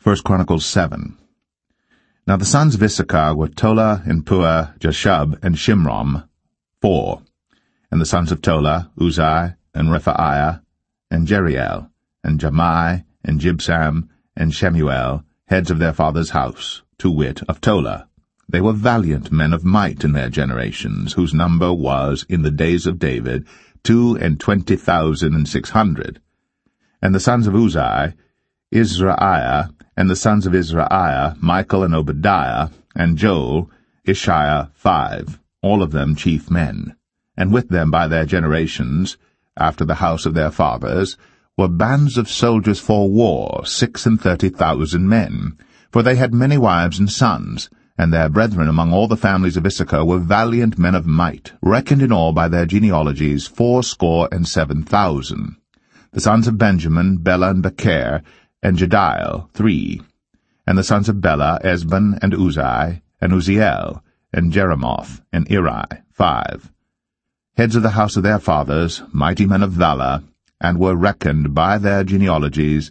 1 Chronicles 7. Now the sons of Issachar were Tola, and Puah, Jashub, and Shimron, 4. And the sons of Tola, Uzai, and Rephaiah, and Jeriel, and Jamai, and Jibsam, and Shemuel, heads of their father's house, to wit, of Tola. They were valiant men of might in their generations, whose number was, in the days of David, 22,600. And the sons of Uzai, Izraiah, and the sons of Izraiah, Michael and Obadiah, and Joel, Ishiah, 5, all of them chief men. And with them by their generations, after the house of their fathers, were bands of soldiers for war, 36,000 men, for they had many wives and sons, and their brethren among all the families of Issachar were valiant men of might, reckoned in all by their genealogies 7,000. The sons of Benjamin, Bela and Becher, and Jediel, 3. And the sons of Bela, Esban, and Uzai, and Uziel, and Jeremoth, and Eri, 5. Heads of the house of their fathers, mighty men of valor, and were reckoned by their genealogies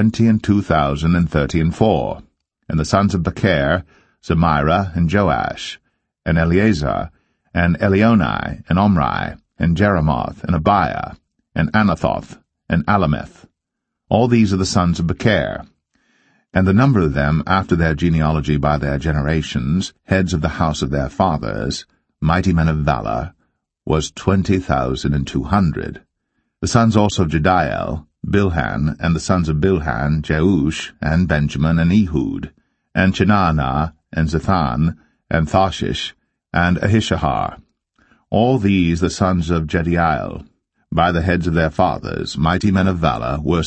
22,034. And the sons of Becher, Zemira, and Joash, and Eleazar, and Elionai, and Omri, and Jeremoth, and Abiah, and Anathoth, and Alameth. All these are the sons of Becher. And the number of them, after their genealogy by their generations, heads of the house of their fathers, mighty men of valor, was 20,200. The sons also of Jediel, Bilhan, and the sons of Bilhan, Jeush, and Benjamin, and Ehud, and Chenaanah, and Zethan, and Thashish, and Ahishahar. All these the sons of Jediel, by the heads of their fathers, mighty men of valor, were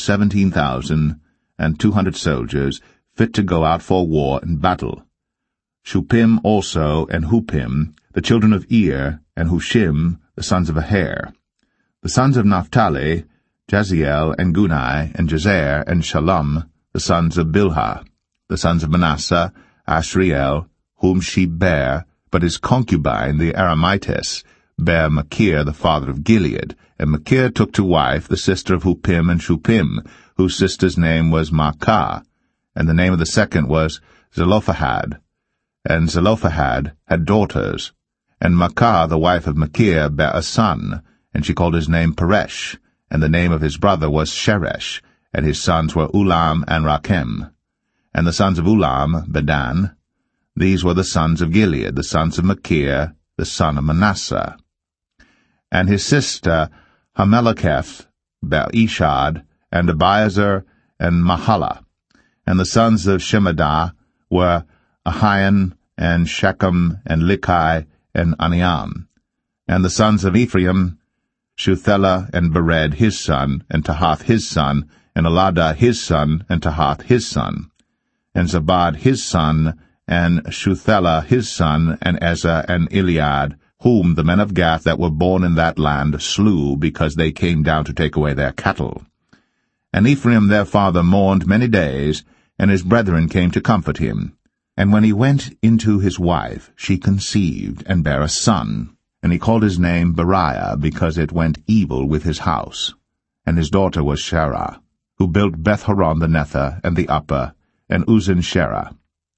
17,200 soldiers, fit to go out for war and battle. Shuppim also, and Huppim, the children of Ir, and Hushim, the sons of Aher. The sons of Naphtali, Jaziel, and Gunai, and Jezer, and Shalom, the sons of Bilhah. The sons of Manasseh, Ashriel, whom she bare, but his concubine, the Aramitess, bare Machir, the father of Gilead, and Machir took to wife the sister of Huppim and Shuppim, whose sister's name was Maacah, and the name of the second was Zelophehad. And Zelophehad had daughters. And Maacah, the wife of Machir, bare a son, and she called his name Peresh, and the name of his brother was Sheresh, and his sons were Ulam and Rakem. And the sons of Ulam, Bedan. These were the sons of Gilead, the sons of Machir, the son of Manasseh. And his sister Hameleketh bare Ishad, and Abiezer, and Mahalah. And the sons of Shemadah were Ahian, and Shechem, and Likai, and Aniam. And the sons of Ephraim, Shuthelah, and Bered his son, and Tahath his son, and Eladah his son, and Tahath his son. And Zabad his son, and Shuthelah his son, and Ezer, and Eliad, whom the men of Gath that were born in that land slew, because they came down to take away their cattle. And Ephraim their father mourned many days, and his brethren came to comfort him. And when he went into his wife, she conceived, and bare a son. And he called his name Beriah, because it went evil with his house. And his daughter was Sherah, who built Beth-horon the Nether, and the upper, and Uzan-Sherah.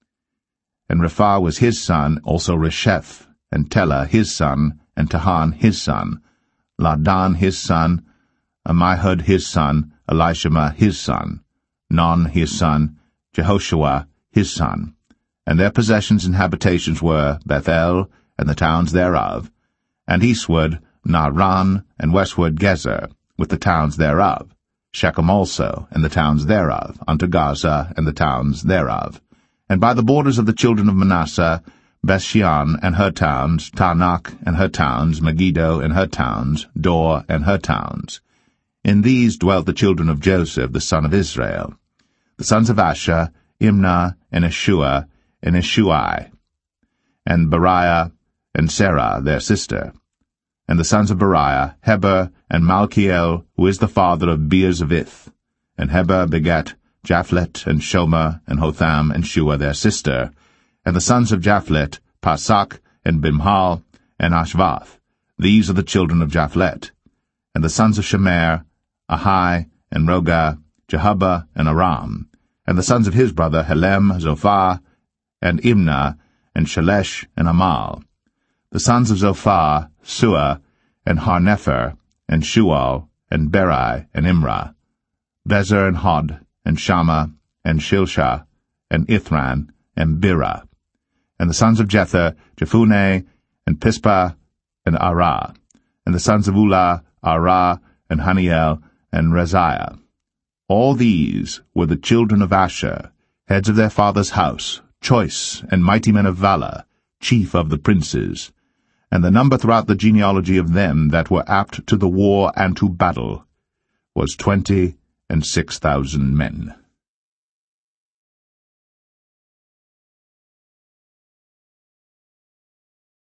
And Rephah was his son, also Resheph, and Telah his son, and Tahan his son, Ladan his son, Ammihud his son, Elishama his son, Non his son, Jehoshua his son. And their possessions and habitations were Bethel, and the towns thereof, and eastward Naaran, and westward Gezer, with the towns thereof, Shechem also, and the towns thereof, unto Gaza, and the towns thereof. And by the borders of the children of Manasseh, Bethshean and her towns, Taanach and her towns, Megiddo and her towns, Dor and her towns. In these dwelt the children of Joseph, the son of Israel. The sons of Asher, Imnah, and Ishua, and Ishuai, and Beriah, and Sarah their sister. And the sons of Beriah, Heber, and Malchiel, who is the father of Beer-Zavith. And Heber begat Japhlet, and Shomer, and Hotham, and Shua their sister. And the sons of Japhlet, Pasak, and Bimhal, and Ashvath. These are the children of Japhlet. And the sons of Shemer, Ahai, and Roga, Jehubbah, and Aram. And the sons of his brother Helem, Zophar, and Imnah, and Shelesh, and Amal. The sons of Zophar, Suah, and Harnepher, and Shual, and Beri, and Imrah. Bezer, and Hod, and Shammah, and Shilshah, and Ithran, and Birah. And the sons of Jether, Jephunneh, and Pispah, and Arah. And the sons of Ulah, Arah, and Haniel, and Reziah. All these were the children of Asher, heads of their father's house, choice and mighty men of valor, chief of the princes. And the number throughout the genealogy of them that were apt to the war and to battle was 26,000 men.